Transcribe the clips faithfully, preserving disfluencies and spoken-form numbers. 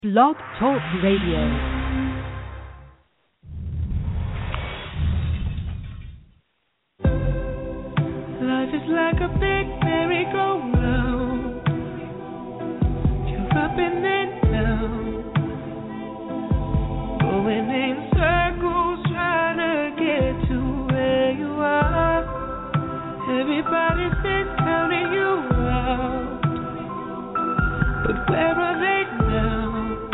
Blog Talk Radio. Life is like a big merry-go-round. You're up and then down, going in circles, trying to get to where you are. Everybody's been counting you out, but where are they now?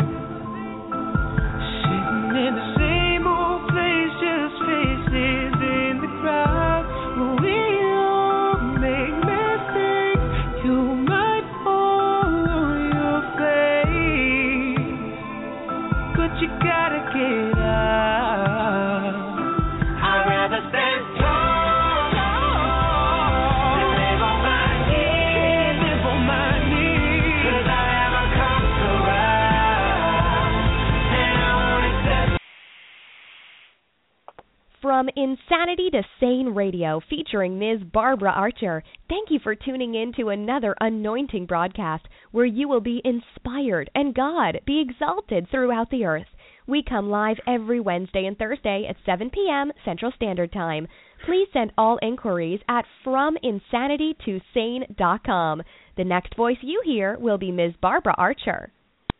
Sitting in the same old place, just faces in the crowd. We all make mistakes. You might fall on your face, but you gotta get out. I'd rather stand tall than live on my knees, live on my knees. 'Cause I am a conqueror, and I won't accept. From Insanity to Sane Radio, featuring Miz Barbara Archer, thank you for tuning in to another anointing broadcast where you will be inspired and God be exalted throughout the earth. We come live every Wednesday and Thursday at seven p.m. Central Standard Time. Please send all inquiries at from insanity to sane dot com. The next voice you hear will be Miz Barbara Archer.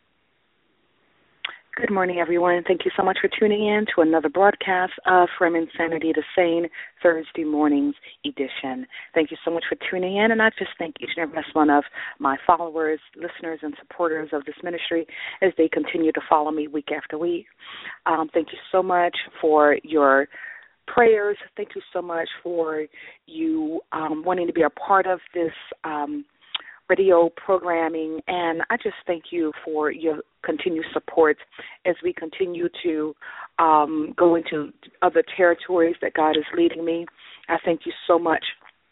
Good morning, everyone. Thank you so much for tuning in to another broadcast of From Insanity to Sane, Thursday mornings edition. Thank you so much for tuning in, and I just thank each and every last one of my followers, listeners, and supporters of this ministry as they continue to follow me week after week. Um, thank you so much for your prayers. Thank you so much for you um, wanting to be a part of this um radio programming, and I just thank you for your continued support as we continue to um, go into other territories that God is leading me. I thank you so much,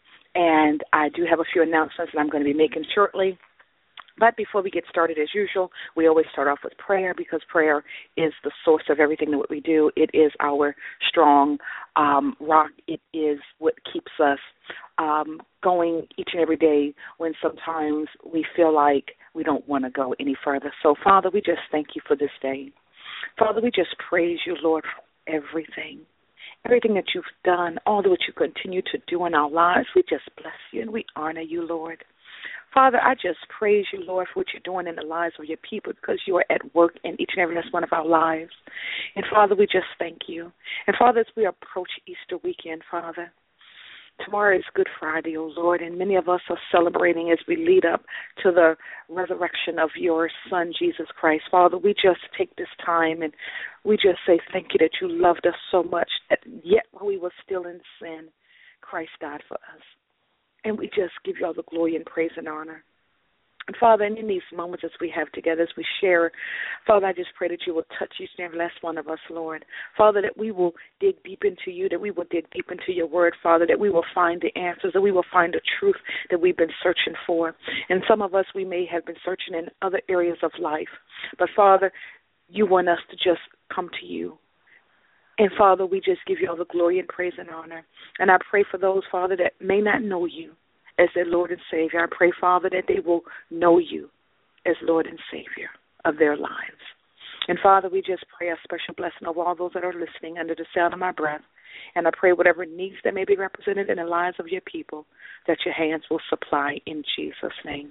and I do have a few announcements that I'm going to be making shortly. But before we get started, as usual, we always start off with prayer because prayer is the source of everything that we do. It is our strong um, rock. It is what keeps us um, going each and every day when sometimes we feel like we don't want to go any further. So, Father, we just thank you for this day. Father, we just praise you, Lord, for everything. Everything that you've done, all that you continue to do in our lives, we just bless you and we honor you, Lord. Father, I just praise you, Lord, for what you're doing in the lives of your people because you are at work in each and every last one of our lives. And, Father, we just thank you. And, Father, as we approach Easter weekend, Father, tomorrow is Good Friday, oh Lord, and many of us are celebrating as we lead up to the resurrection of your Son, Jesus Christ. Father, we just take this time and we just say thank you that you loved us so much that yet while we were still in sin, Christ died for us. And we just give you all the glory and praise and honor. And, Father, and in these moments as we have together, as we share, Father, I just pray that you will touch each and every last one of us, Lord. Father, that we will dig deep into you, that we will dig deep into your word, Father, that we will find the answers, that we will find the truth that we've been searching for. And some of us, we may have been searching in other areas of life. But, Father, you want us to just come to you. And, Father, we just give you all the glory and praise and honor. And I pray for those, Father, that may not know you as their Lord and Savior. I pray, Father, that they will know you as Lord and Savior of their lives. And, Father, we just pray a special blessing over all those that are listening under the sound of my breath. And I pray whatever needs that may be represented in the lives of your people, that your hands will supply in Jesus' name.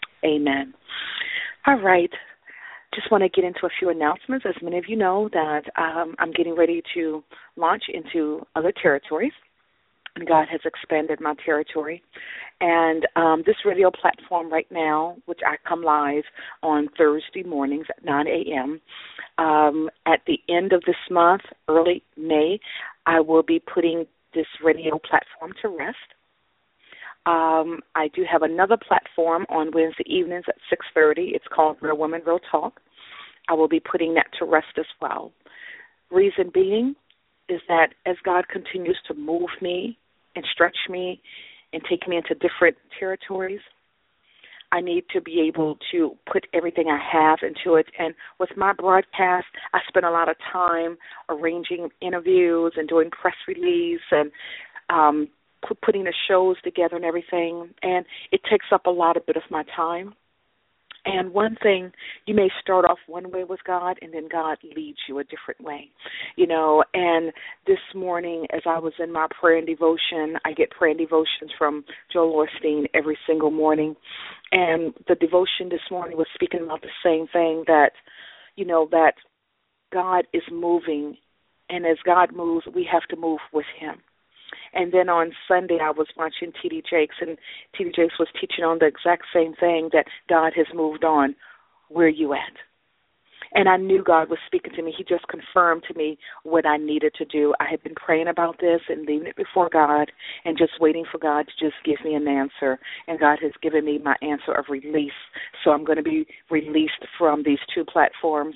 Amen. All right. Just want to get into a few announcements. As many of you know, that um, I'm getting ready to launch into other territories, and God has expanded my territory. And um, this radio platform right now, which I come live on Thursday mornings at nine a.m., um, at the end of this month, early May, I will be putting this radio platform to rest. Um, I do have another platform on Wednesday evenings at six thirty. It's called Real Women, Real Talk. I will be putting that to rest as well. Reason being is that as God continues to move me and stretch me and take me into different territories, I need to be able to put everything I have into it. And with my broadcast, I spend a lot of time arranging interviews and doing press release and um putting the shows together and everything, and it takes up a lot of bit of my time. And one thing, you may start off one way with God, and then God leads you a different way, you know. And this morning, as I was in my prayer and devotion, I get prayer and devotions from Joel Osteen every single morning. And the devotion this morning was speaking about the same thing, that, you know, that God is moving, and as God moves, we have to move with him. And then on Sunday, I was watching T D Jakes, and T D Jakes was teaching on the exact same thing, that God has moved on. Where are you at? And I knew God was speaking to me. He just confirmed to me what I needed to do. I had been praying about this and leaving it before God and just waiting for God to just give me an answer. And God has given me my answer of release. So I'm going to be released from these two platforms.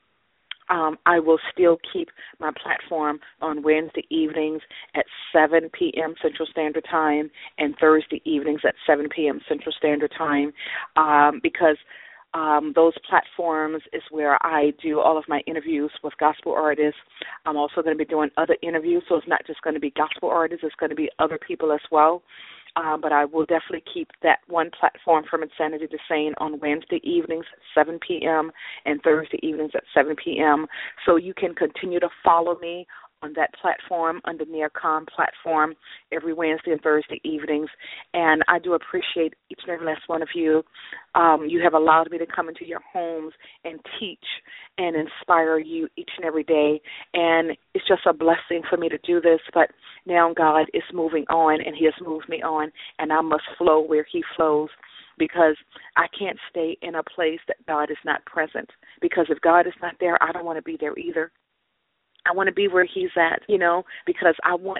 Um, I will still keep my platform on Wednesday evenings at seven p.m. Central Standard Time and Thursday evenings at seven p.m. Central Standard Time um, because um, those platforms is where I do all of my interviews with gospel artists. I'm also going to be doing other interviews, so it's not just going to be gospel artists. It's going to be other people as well. Um, but I will definitely keep that one platform from Insanity to Sane on Wednesday evenings at seven p.m. and Thursday evenings at seven p.m. So you can continue to follow me on that platform, under NearCom platform, every Wednesday and Thursday evenings. And I do appreciate each and every last one of you. Um, you have allowed me to come into your homes and teach and inspire you each and every day. And it's just a blessing for me to do this. But now God is moving on, and he has moved me on, and I must flow where he flows, because I can't stay in a place that God is not present. Because if God is not there, I don't want to be there either. I want to be where he's at, you know, because I want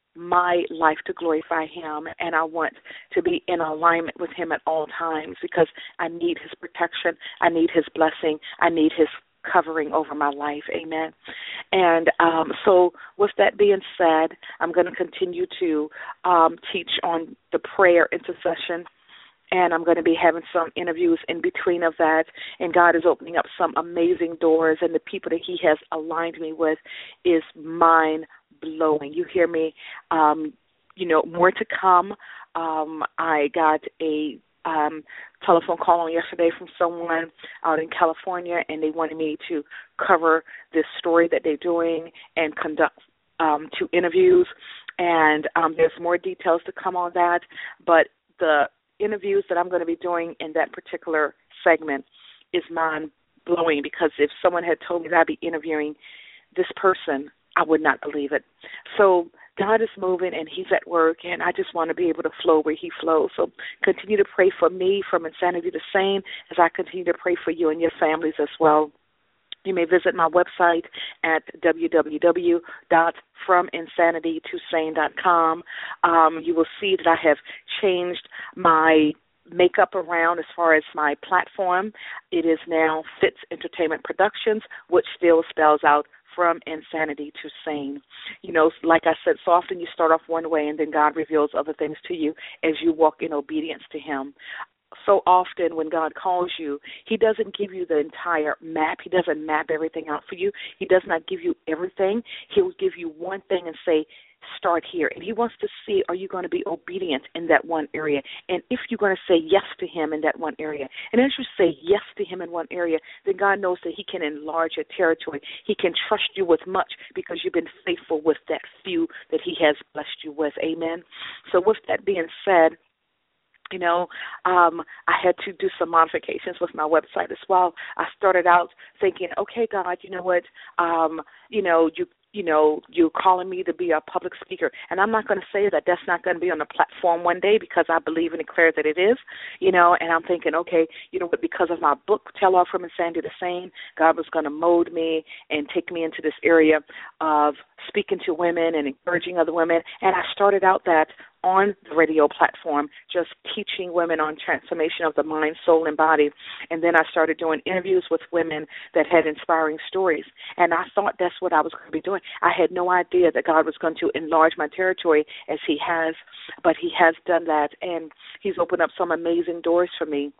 my life to glorify him, and I want to be in alignment with him at all times, because I need his protection. I need his blessing. I need his covering over my life. Amen. And um, so with that being said, I'm going to continue to um, teach on the prayer intercession. And I'm going to be having some interviews in between of that. And God is opening up some amazing doors. And the people that he has aligned me with is mind-blowing. You hear me? Um, you know, more to come. Um, I got a um, telephone call on yesterday from someone out in California, and they wanted me to cover this story that they're doing and conduct um, two interviews. And um, there's more details to come on that. But the interviews that I'm going to be doing in that particular segment is mind-blowing, because if someone had told me that I'd be interviewing this person, I would not believe it. So God is moving, and he's at work, and I just want to be able to flow where he flows. So continue to pray for me from Insanity to Sane as I continue to pray for you and your families as well. You may visit my website at w w w dot from insanity to sane dot com. Um, you will see that I have changed my makeup around as far as my platform. It is now Fitz Entertainment Productions, which still spells out From Insanity to Sane. You know, like I said, so often you start off one way, and then God reveals other things to you as you walk in obedience to him. So often when God calls you, he doesn't give you the entire map. He doesn't map everything out for you. He does not give you everything. He will give you one thing and say, start here. And he wants to see, are you going to be obedient in that one area? And if you're going to say yes to him in that one area, and as you say yes to him in one area, then God knows that he can enlarge your territory. He can trust you with much because you've been faithful with that few that he has blessed you with. Amen. So with that being said, You know, um, I had to do some modifications with my website as well. I started out thinking, okay, God, you know what, um, you know, you you know, you're calling me to be a public speaker. And I'm not going to say that that's not going to be on the platform one day, because I believe and declare that it is, you know, and I'm thinking, okay, you know what, because of my book, Tell All from Insanity to Sane, God was going to mold me and take me into this area of speaking to women and encouraging other women. And I started out that on the radio platform, just teaching women on transformation of the mind, soul, and body. And then I started doing interviews with women that had inspiring stories. And I thought that's what I was going to be doing. I had no idea that God was going to enlarge my territory as he has, but he has done that, and he's opened up some amazing doors for me.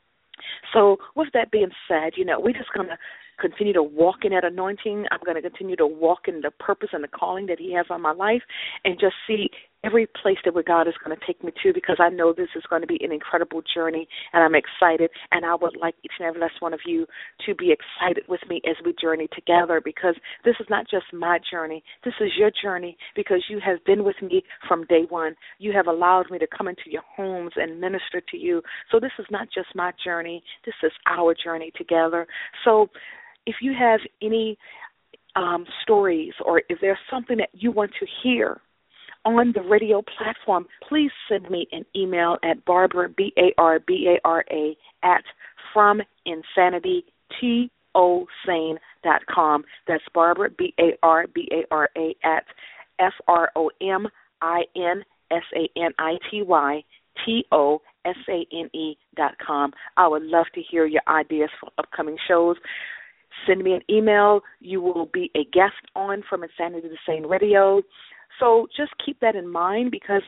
So with that being said, you know, we're just going to continue to walk in that anointing. I'm going to continue to walk in the purpose and the calling that he has on my life, and just see every place that where God is going to take me to, because I know this is going to be an incredible journey, and I'm excited, and I would like each and every last one of you to be excited with me as we journey together, because this is not just my journey. This is your journey, because you have been with me from day one. You have allowed me to come into your homes and minister to you. So this is not just my journey. This is our journey together. So if you have any um, stories, or if there's something that you want to hear on the radio platform, please send me an email at Barbara, B A R B A R A, at from insanity to sane dot com. That's Barbara, B A R B A R A, at F R O M I N S A N I T Y T O S A N E dot com. I would love to hear your ideas for upcoming shows. Send me an email. You will be a guest on From Insanity to Sane Radio. So just keep that in mind, because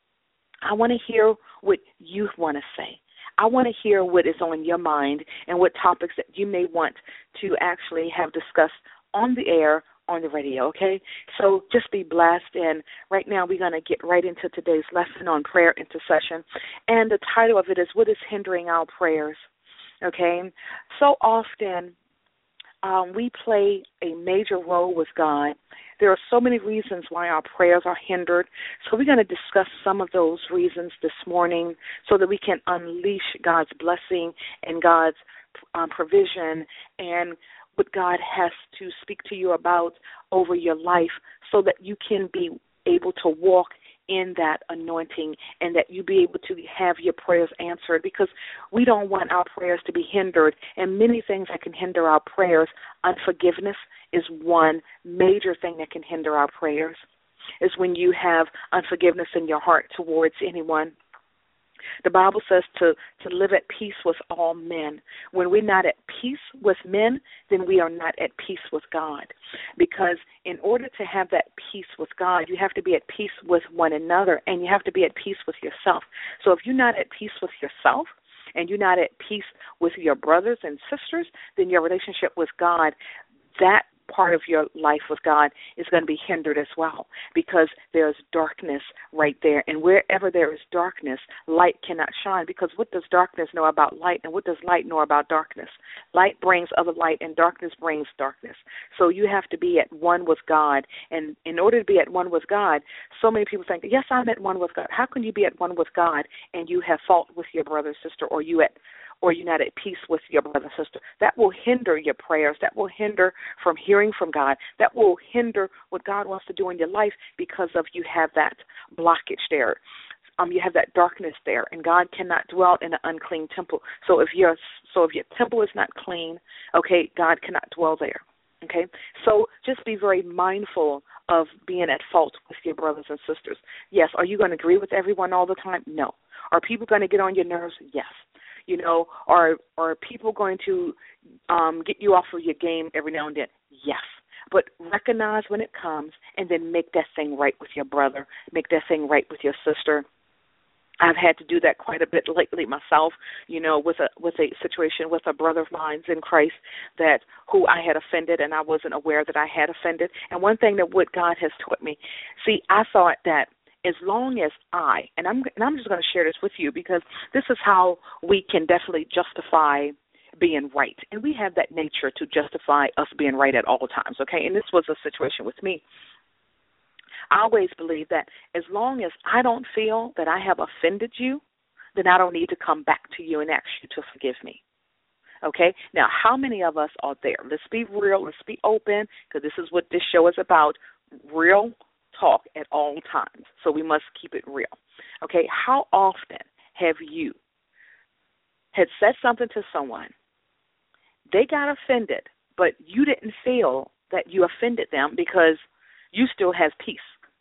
I want to hear what you want to say. I want to hear what is on your mind and what topics that you may want to actually have discussed on the air, on the radio, okay? So just be blessed. And right now we're going to get right into today's lesson on prayer intercession. And the title of it is, What is Hindering Our Prayers? Okay? So often um, we play a major role with God. There are so many reasons why our prayers are hindered. So we're going to discuss some of those reasons this morning so that we can unleash God's blessing and God's um, provision and what God has to speak to you about over your life, so that you can be able to walk in that anointing and that you be able to have your prayers answered, because we don't want our prayers to be hindered. And many things that can hinder our prayers, unforgiveness is one major thing that can hinder our prayers, is when you have unforgiveness in your heart towards anyone. The Bible says to, to live at peace with all men. When we're not at peace with men, then we are not at peace with God. Because in order to have that peace with God, you have to be at peace with one another, and you have to be at peace with yourself. So if you're not at peace with yourself, and you're not at peace with your brothers and sisters, then your relationship with God, that part of your life with God is going to be hindered as well, because there's darkness right there. And wherever there is darkness, light cannot shine, because what does darkness know about light, and what does light know about darkness? Light brings other light, and darkness brings darkness. So you have to be at one with God. And in order to be at one with God, so many people think, yes, I'm at one with God. How can you be at one with God and you have fault with your brother or sister, or you at or you're not at peace with your brother or sister? That will hinder your prayers. That will hinder from hearing from God. That will hinder what God wants to do in your life, because of you have that blockage there. Um, you have that darkness there, and God cannot dwell in an unclean temple. So if your so if your temple is not clean, okay, God cannot dwell there. Okay, so just be very mindful of being at fault with your brothers and sisters. Yes, are you going to agree with everyone all the time? No. Are people going to get on your nerves? Yes. You know, are are people going to um, get you off of your game every now and then? Yes. But recognize when it comes, and then make that thing right with your brother. Make that thing right with your sister. I've had to do that quite a bit lately myself, you know, with a with a situation with a brother of mine in Christ that who I had offended, and I wasn't aware that I had offended. And one thing that what God has taught me, see, I thought that as long as I, and I'm and I'm just going to share this with you, because this is how we can definitely justify being right. And we have that nature to justify us being right at all times, okay? And this was a situation with me. I always believe that as long as I don't feel that I have offended you, then I don't need to come back to you and ask you to forgive me. Okay? Now, how many of us are there? Let's be real. Let's be open, because this is what this show is about, real talk at all times. So we must keep it real. Okay? How often have you had said something to someone, they got offended, but you didn't feel that you offended them because you still have peace?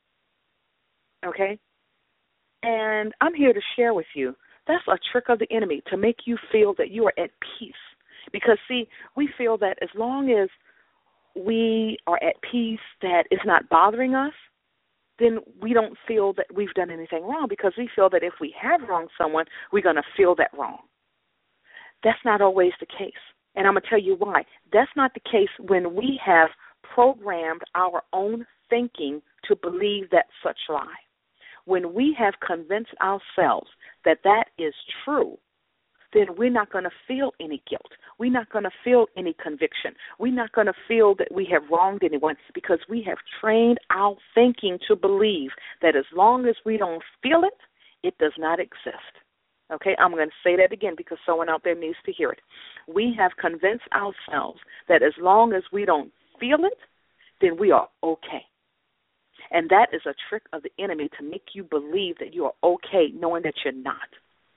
Okay? And I'm here to share with you, that's a trick of the enemy, to make you feel that you are at peace. Because, see, we feel that as long as we are at peace, that it's not bothering us, then we don't feel that we've done anything wrong, because we feel that if we have wronged someone, we're going to feel that wrong. That's not always the case. And I'm going to tell you why. That's not the case when we have programmed our own thinking to believe that such lie. when we have convinced ourselves that that is true, then we're not going to feel any guilt. We're not going to feel any conviction. We're not going to feel that we have wronged anyone because we have trained our thinking to believe that as long as we don't feel it, it does not exist. Okay, I'm going to say that again because someone out there needs to hear it. We have convinced ourselves that as long as we don't feel it, then we are okay. And that is a trick of the enemy to make you believe that you are okay knowing that you're not.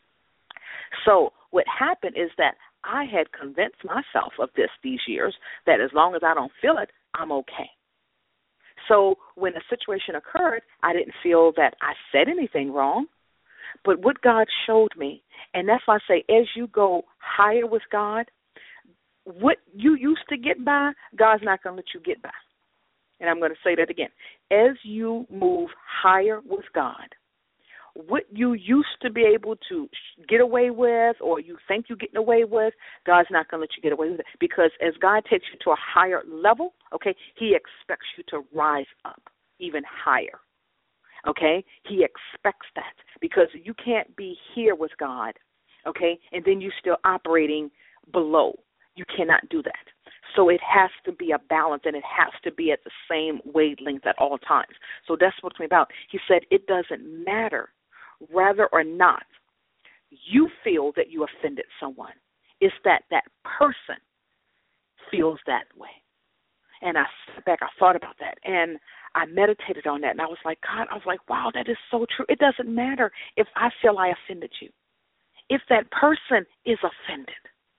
So what happened is that I had convinced myself of this these years, that as long as I don't feel it, I'm okay. So when a situation occurred, I didn't feel that I said anything wrong. But what God showed me, and that's why I say as you go higher with God, what you used to get by, God's not going to let you get by. And I'm going to say that again. As you move higher with God, what you used to be able to get away with or you think you're getting away with, God's not going to let you get away with it. Because as God takes you to a higher level, okay, he expects you to rise up even higher. Okay? He expects that because you can't be here with God, okay, and then you're still operating below. You cannot do that. So it has to be a balance, and it has to be at the same wavelength at all times. So that's what it's about. He said it doesn't matter whether or not you feel that you offended someone. It's that that person feels that way. And I sat back, I thought about that, and I meditated on that, and I was like, God, I was like, wow, that is so true. It doesn't matter if I feel I offended you. If that person is offended,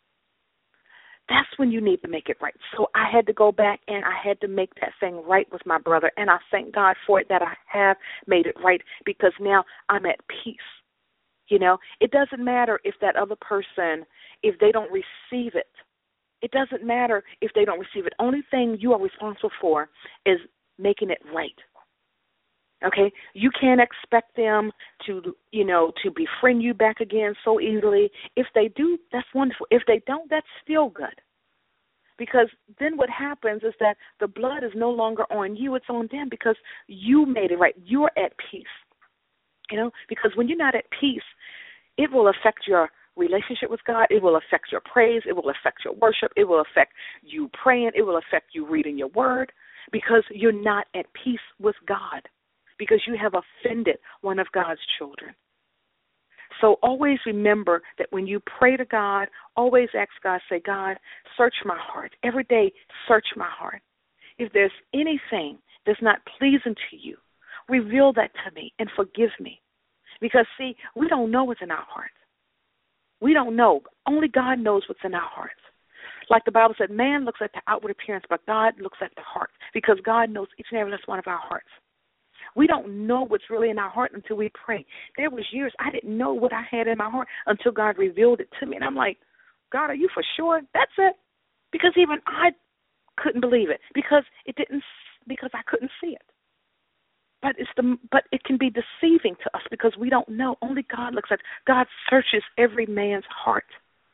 that's when you need to make it right. So I had to go back, and I had to make that thing right with my brother, and I thank God for it that I have made it right because now I'm at peace. You know, it doesn't matter if that other person, if they don't receive it. It doesn't matter if they don't receive it. Only thing you are responsible for is making it right. Okay? You can't expect them to, you know, to befriend you back again so easily. If they do, that's wonderful. If they don't, that's still good. Because then what happens is that the blood is no longer on you, it's on them because you made it right. You're at peace. You know, because when you're not at peace, it will affect your relationship with God. It will affect your praise. It will affect your worship. It will affect you praying. It will affect you reading your word because you're not at peace with God because you have offended one of God's children. So always remember that when you pray to God, always ask God, say, God, search my heart. Every day, search my heart. If there's anything that's not pleasing to you, reveal that to me and forgive me. Because, see, we don't know what's in our hearts. We don't know. Only God knows what's in our hearts. Like the Bible said, man looks at the outward appearance, but God looks at the heart because God knows each and every last one of our hearts. We don't know what's really in our heart until we pray. There was years I didn't know what I had in my heart until God revealed it to me. And I'm like, God, are you for sure? That's it. Because even I couldn't believe it because it didn't, because I couldn't see it. But it's the but it can be deceiving to us because we don't know. Only God looks at it. God searches every man's heart.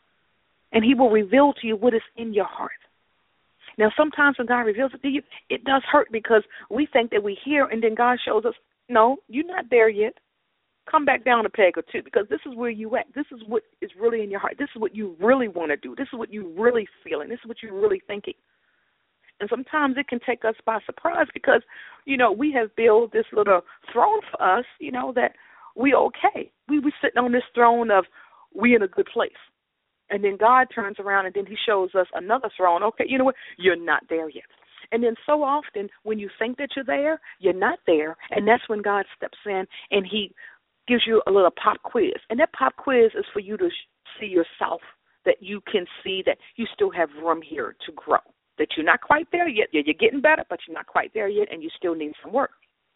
And he will reveal to you what is in your heart. Now, sometimes when God reveals it to you, it does hurt because we think that we hear and then God shows us, no, you're not there yet. Come back down a peg or two because this is where you at. This is what is really in your heart. This is what you really want to do. This is what you really feeling. This is what you're really thinking. And sometimes it can take us by surprise because, you know, we have built this little throne for us, you know, that we okay. We we sitting on this throne of we in a good place. And then God turns around and then he shows us another throne. Okay, you know what? You're not there yet. And then so often when you think that you're there, you're not there. And that's when God steps in and he gives you a little pop quiz. And that pop quiz is for you to see yourself, that you can see that you still have room here to grow. That you're not quite there yet. You're getting better, but you're not quite there yet, and you still need some work.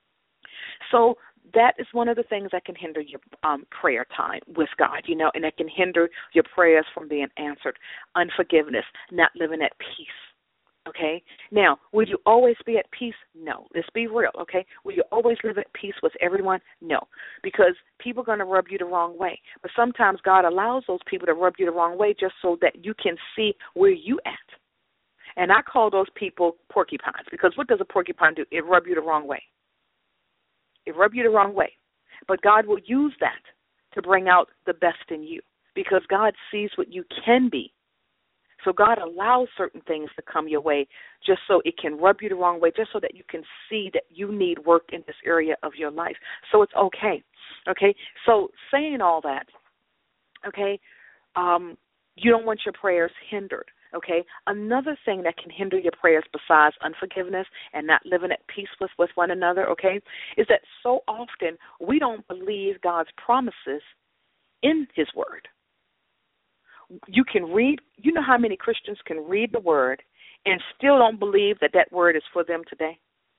So that is one of the things that can hinder your um, prayer time with God, you know, and that can hinder your prayers from being answered. Unforgiveness, not living at peace, okay? Now, will you always be at peace? No. Let's be real, okay? Will you always live at peace with everyone? No, because people are going to rub you the wrong way. But sometimes God allows those people to rub you the wrong way just so that you can see where you at. And I call those people porcupines because what does a porcupine do? It rub you the wrong way. It rub you the wrong way. But God will use that to bring out the best in you because God sees what you can be. So God allows certain things to come your way just so it can rub you the wrong way, just so that you can see that you need work in this area of your life. So it's okay, okay? So saying all that, okay, um, you don't want your prayers hindered, okay? Another thing that can hinder your prayers besides unforgiveness and not living at peace with, with one another, okay, is that so often we don't believe God's promises in his word. You can read, you know how many Christians can read the word and still don't believe that that word is for them today?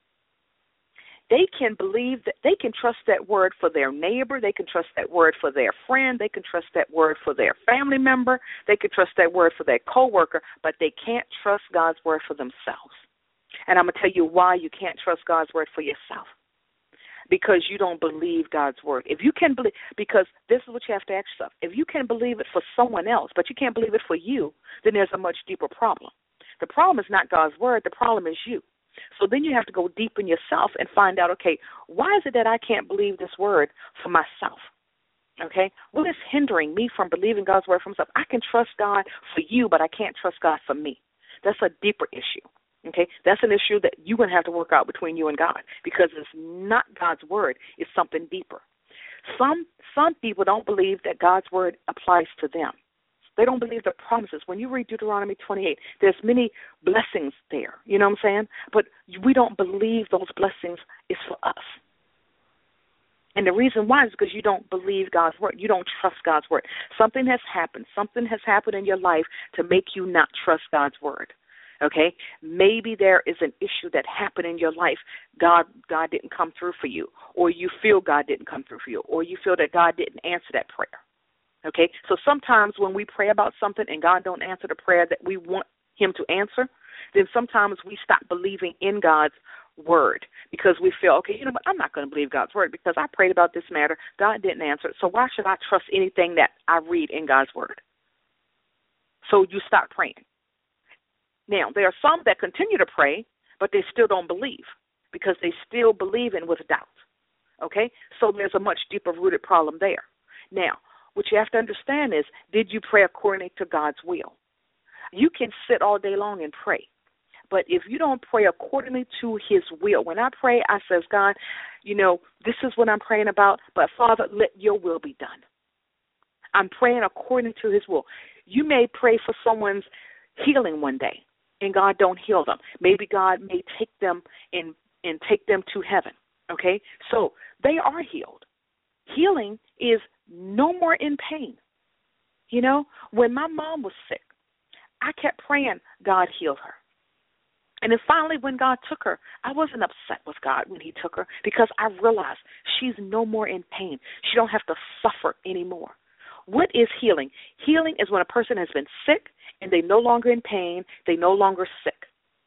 They can believe that they can trust that word for their neighbor. They can trust that word for their friend. They can trust that word for their family member. They can trust that word for their coworker, but they can't trust God's word for themselves. And I'm going to tell you why you can't trust God's word for yourself. Because you don't believe God's word. If you can believe, because this is what you have to ask yourself. If you can believe it for someone else, but you can't believe it for you, then there's a much deeper problem. The problem is not God's word. The problem is you. So then you have to go deep in yourself and find out, okay, why is it that I can't believe this word for myself? Okay? What is hindering me from believing God's word for myself? I can trust God for you, but I can't trust God for me. That's a deeper issue. Okay, that's an issue that you're going to have to work out between you and God because it's not God's word. It's something deeper. Some some people don't believe that God's word applies to them. They don't believe the promises. When you read Deuteronomy twenty-eight, there's many blessings there. You know what I'm saying? But we don't believe those blessings is for us. And the reason why is because you don't believe God's word. You don't trust God's word. Something has happened. Something has happened in your life to make you not trust God's word. Okay, maybe there is an issue that happened in your life. God, God didn't come through for you, or you feel God didn't come through for you, or you feel that God didn't answer that prayer. Okay, so sometimes when we pray about something and God don't answer the prayer that we want him to answer, then sometimes we stop believing in God's word because we feel, okay, you know what, I'm not going to believe God's word because I prayed about this matter. God didn't answer it, so why should I trust anything that I read in God's word? So you stop praying. Now, there are some that continue to pray, but they still don't believe because they still believe in with doubt, okay? So there's a much deeper-rooted problem there. Now, what you have to understand is, did you pray according to God's will? You can sit all day long and pray, but if you don't pray according to his will, when I pray, I says, God, you know, this is what I'm praying about, but Father, let your will be done. I'm praying according to his will. You may pray for someone's healing one day, and God don't heal them. Maybe God may take them and, and take them to heaven, okay? So they are healed. Healing is no more in pain. You know, when my mom was sick, I kept praying, God heal her. And then finally when God took her, I wasn't upset with God when he took her because I realized she's no more in pain. She don't have to suffer anymore. What is healing? Healing is when a person has been sick and they're no longer in pain, they no longer sick.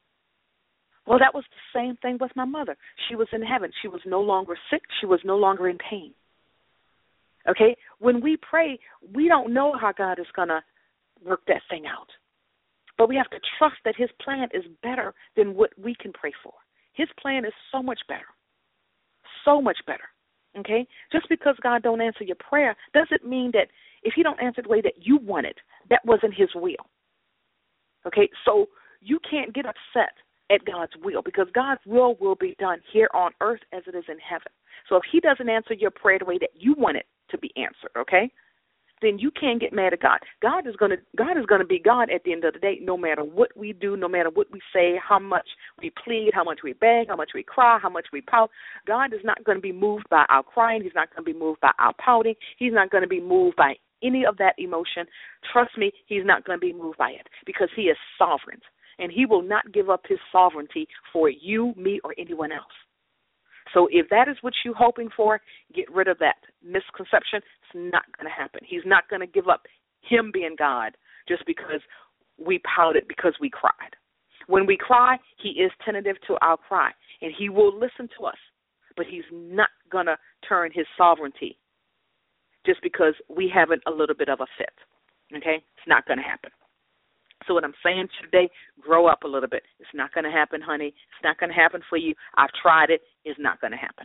Well, that was the same thing with my mother. She was in heaven. She was no longer sick. She was no longer in pain. Okay? When we pray, we don't know how God is going to work that thing out. But we have to trust that his plan is better than what we can pray for. His plan is so much better. So much better. Okay? Just because God don't answer your prayer doesn't mean that if he don't answer the way that you want it, that wasn't his will. Okay? So you can't get upset at God's will because God's will will be done here on earth as it is in heaven. So if he doesn't answer your prayer the way that you want it to be answered, okay, then you can't get mad at God. God is going to God is going to be God at the end of the day, no matter what we do, no matter what we say, how much we plead, how much we beg, how much we cry, how much we pout. God is not going to be moved by our crying. He's not going to be moved by our pouting. He's not going to be moved by any of that emotion. Trust me, he's not going to be moved by it because he is sovereign, and he will not give up his sovereignty for you, me, or anyone else. So if that is what you're hoping for, get rid of that misconception. It's not going to happen. He's not going to give up him being God just because we pouted, because we cried. When we cry, he is tentative to our cry, and he will listen to us, but he's not going to turn his sovereignty just because we haven't a little bit of a fit. Okay? It's not going to happen. So what I'm saying today, grow up a little bit. It's not going to happen, honey. It's not going to happen for you. I've tried it. It's not going to happen.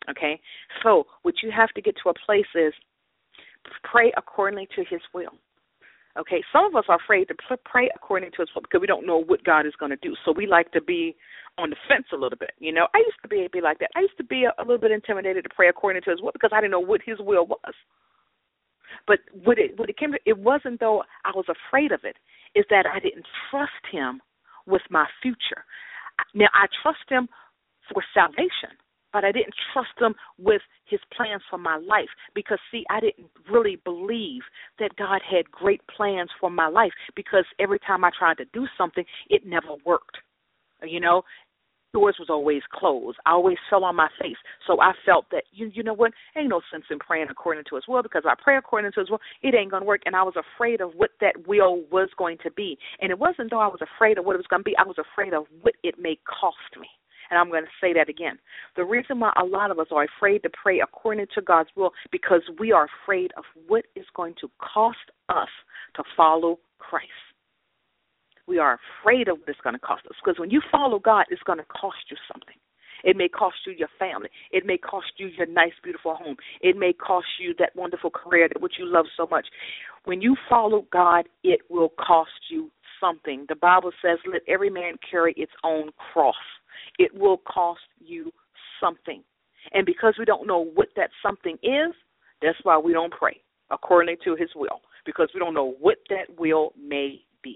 Okay? So what you have to get to a place is pray accordingly to his will. Okay? Some of us are afraid to pray according to his will because we don't know what God is going to do. So we like to be on the fence a little bit. You know, I used to be, be like that. I used to be a, a little bit intimidated to pray according to his will because I didn't know what his will was. But what it, what it came to, it wasn't though I was afraid of it, is that I didn't trust him with my future. Now, I trust him for salvation, but I didn't trust him with his plans for my life because, see, I didn't really believe that God had great plans for my life because every time I tried to do something, it never worked. You know, doors was always closed. I always fell on my face. So I felt that, you, you know what, ain't no sense in praying according to his will because I pray according to his will, it ain't going to work. And I was afraid of what that will was going to be. And it wasn't though I was afraid of what it was going to be. I was afraid of what it may cost me. And I'm going to say that again. The reason why a lot of us are afraid to pray according to God's will because we are afraid of what is going to cost us to follow Christ. We are afraid of what it's going to cost us because when you follow God, it's going to cost you something. It may cost you your family. It may cost you your nice, beautiful home. It may cost you that wonderful career that which you love so much. When you follow God, it will cost you something. The Bible says, let every man carry its own cross. It will cost you something. And because we don't know what that something is, that's why we don't pray according to his will, because we don't know what that will may be.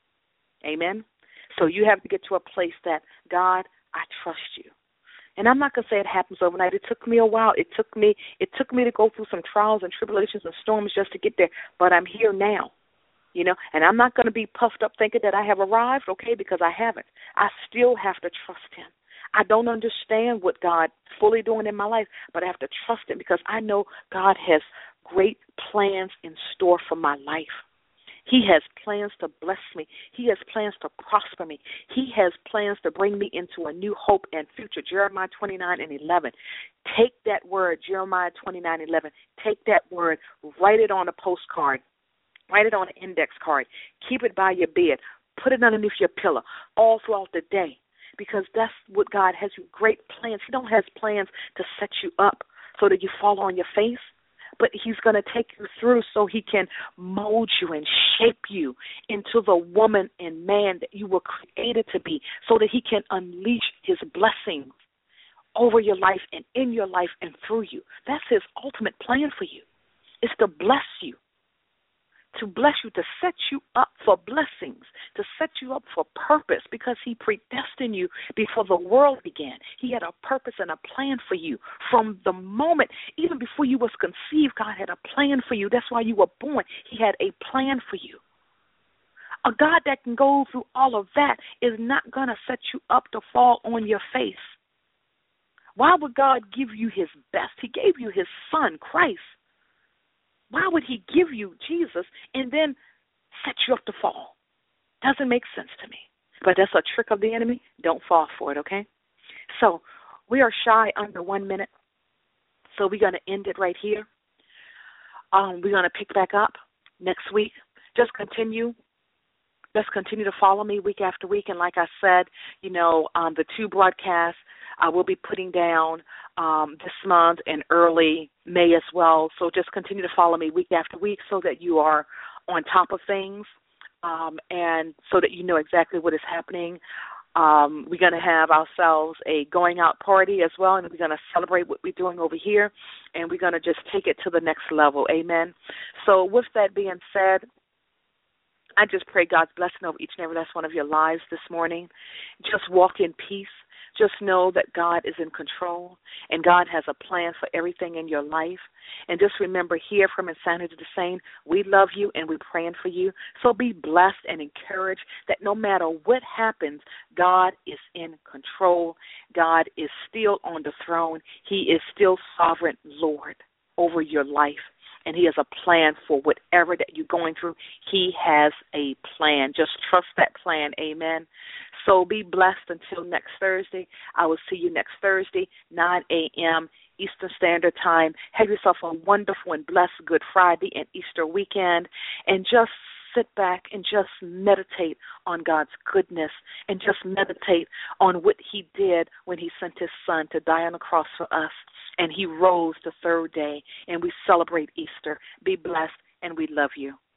Amen? So you have to get to a place that, God, I trust you. And I'm not going to say it happens overnight. It took me a while. It took me it took me to go through some trials and tribulations and storms just to get there. But I'm here now, you know. And I'm not going to be puffed up thinking that I have arrived, okay, because I haven't. I still have to trust him. I don't understand what God's fully doing in my life, but I have to trust him because I know God has great plans in store for my life. He has plans to bless me. He has plans to prosper me. He has plans to bring me into a new hope and future. Jeremiah twenty-nine and eleven. Take that word, Jeremiah twenty-nine and eleven. Take that word, write it on a postcard, write it on an index card, keep it by your bed, put it underneath your pillow all throughout the day because that's what God has. You great plans. He don't have plans to set you up so that you fall on your face. But he's going to take you through so he can mold you and shape you into the woman and man that you were created to be so that he can unleash his blessings over your life and in your life and through you. That's his ultimate plan for you. It's to bless you, to bless you, to set you up for blessings, to set you up for purpose because he predestined you before the world began. He had a purpose and a plan for you from the moment, even before you was conceived, God had a plan for you. That's why you were born. He had a plan for you. A God that can go through all of that is not going to set you up to fall on your face. Why would God give you his best? He gave you his son, Christ. Why would he give you Jesus and then set you up to fall? Doesn't make sense to me. But that's a trick of the enemy. Don't fall for it, okay? So we are shy under one minute. So we're going to end it right here. Um, we're going to pick back up next week. Just continue. Just continue to follow me week after week. And like I said, you know, um, the two broadcasts I will be putting down um, this month and early May as well. So just continue to follow me week after week so that you are on top of things um, and so that you know exactly what is happening. Um, we're going to have ourselves a going out party as well, and we're going to celebrate what we're doing over here, and we're going to just take it to the next level. Amen. So with that being said, I just pray God's blessing over each and every last one of your lives this morning. Just walk in peace. Just know that God is in control and God has a plan for everything in your life. And just remember here from Insanity to Sane, we love you and we're praying for you. So be blessed and encouraged that no matter what happens, God is in control. God is still on the throne. He is still sovereign Lord over your life. And he has a plan for whatever that you're going through. He has a plan. Just trust that plan. Amen. So be blessed until next Thursday. I will see you next Thursday, nine a.m. Eastern Standard Time. Have yourself a wonderful and blessed Good Friday and Easter weekend. And just sit back and just meditate on God's goodness and just meditate on what he did when he sent his son to die on the cross for us, and he rose the third day, and we celebrate Easter. Be blessed, and we love you.